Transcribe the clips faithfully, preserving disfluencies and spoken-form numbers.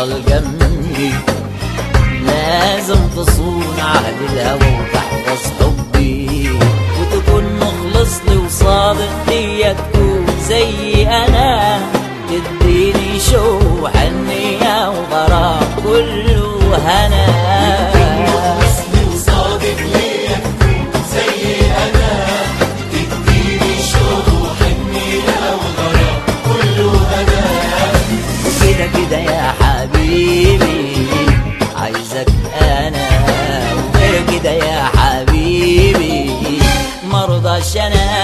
تفضل جنبي، لازم تصون عهد الهوى وتحفظ حبي، وتكون مخلص لي وصادق ليا، تكون زي انا، تديني شوق حنية وغرام كله هنا. كده يا حبيبي عايزك انا، وغير كده يا حبيبي مرضاش انا.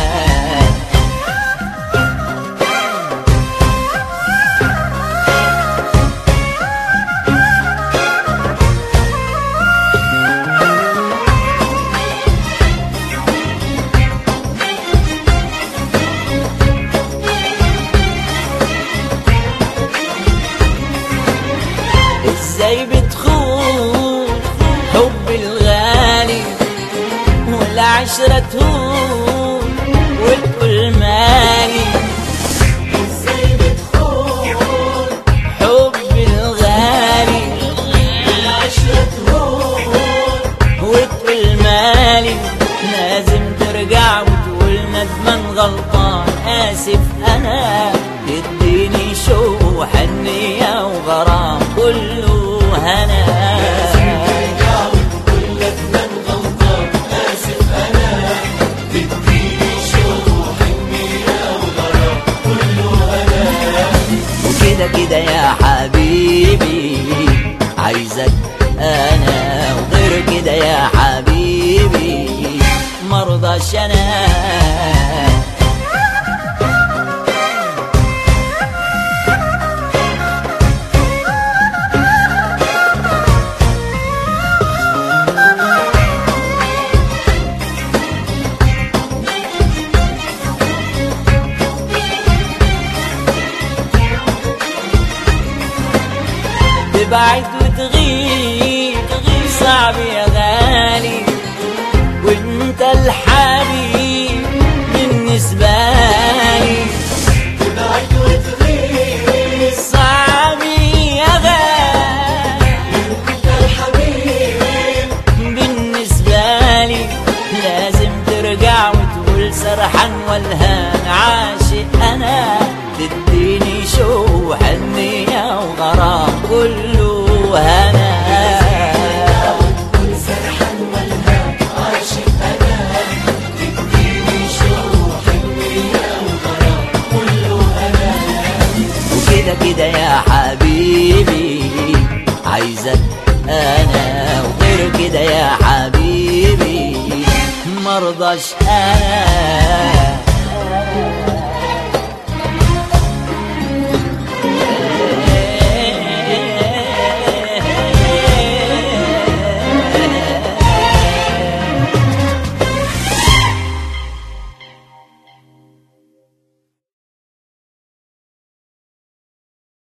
ازاي بتخون حب الغالي والعشرة تهون والكل مالي؟ ازاي بتخون حب الغالي والعشرة تهون والكل مالي؟ لازم ترجع وتقول ندمان غلطان اسف انا، تديني شوق حنية وغرام كله هنا. لازم ترجع وتقول ندمان غلطان آسف أنا، تديني شوق حنية وغرام كله هنا. وكده كده يا حبيبي عايزك أنا، وغير كده يا حبيبي مرضاش أنا. تبعد وتغيب صعب يا غالي، وانت الحبيب بالنسبة لي. تبعد وتغيب صعب يا غالي، وانت الحبيب بالنسبة لي. لازم ترجع وتقول سرحان والهان عاشق انا، تديني شوق حنية وغرام كله هنا. وتقول سرحان والهان عاشق أنا، تديني شوق حنية وغرام كله هنا. وكده كده يا حبيبي عايزك انا، وغير كده يا حبيبي مرضاش انا.